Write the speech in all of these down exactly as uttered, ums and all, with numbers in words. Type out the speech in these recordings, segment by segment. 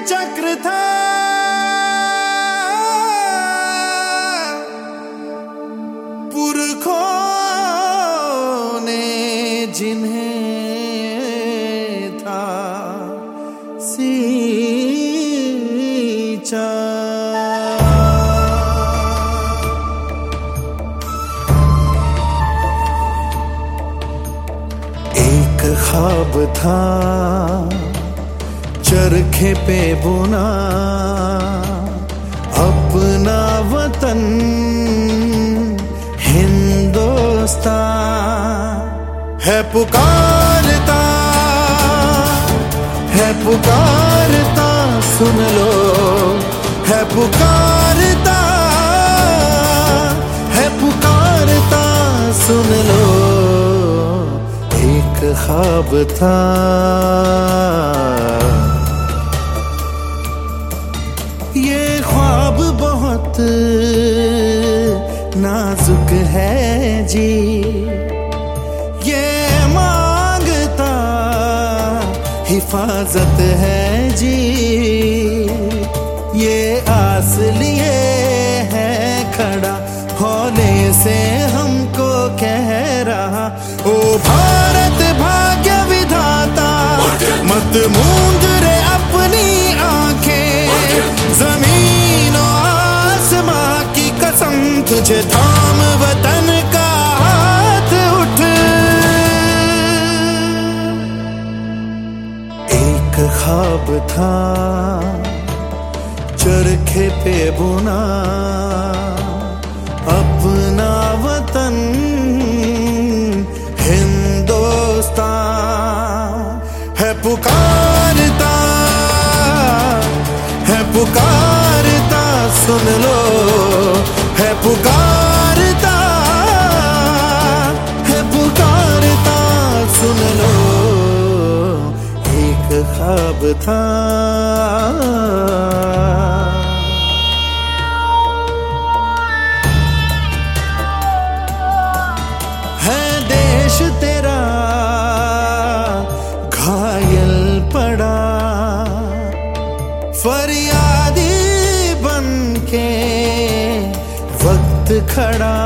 चक्र था पुरखों ने जिन्हें था सींचा। एक ख्वाब था चरखे पे बुना अपना वतन हिंदुस्तान है पुकारता है पुकारता सुन लो है पुकारता है पुकारता सुन लो। एक ख्वाब था ये ख्वाब बहुत नाजुक है जी ये मांगता हिफाजत है जी ये आस लिए है खड़ा होने से हमको कह रहा ओ भारत भाग्य विधाता मत मूंद रे अपनी आंखें जमीन और आसमां की कसम तुझे थाम वतन का हाथ उठ। एक ख्वाब था चरखे पे बुना अपना वतन हिंदुस्तान है पुकारता है पुकारता सुन लो है पुकारता है पुकारता सुन लो। एक ख्वाब था है देश तेरा घायल पड़ा फरियादी बन के वक्त खड़ा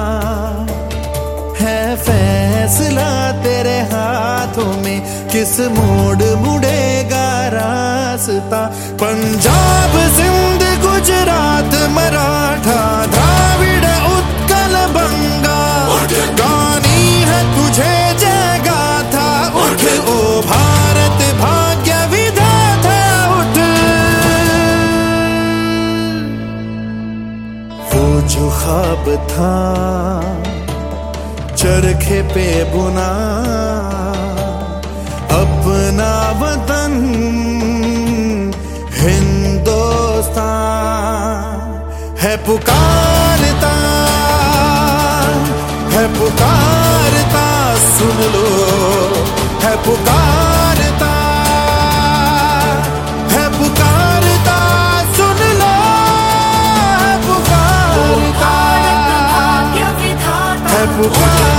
है फैसला तेरे हाथों में किस मोड़ मुड़ेगा रास्ता। पंजाब सिंध गुजरात मराठा द्राविड़ उत्कल बंगा गानी है तुझे जय गाथा उठ ओ भारत भाग्य विधाता उठ। वो जो ख्वाब था चरखे पे बुना अपना वतन हिंदुस्तान है पुकारता है पुकारता सुन लो है पुकारता है पुकारता सुन लो है पुकारता है पुकारता।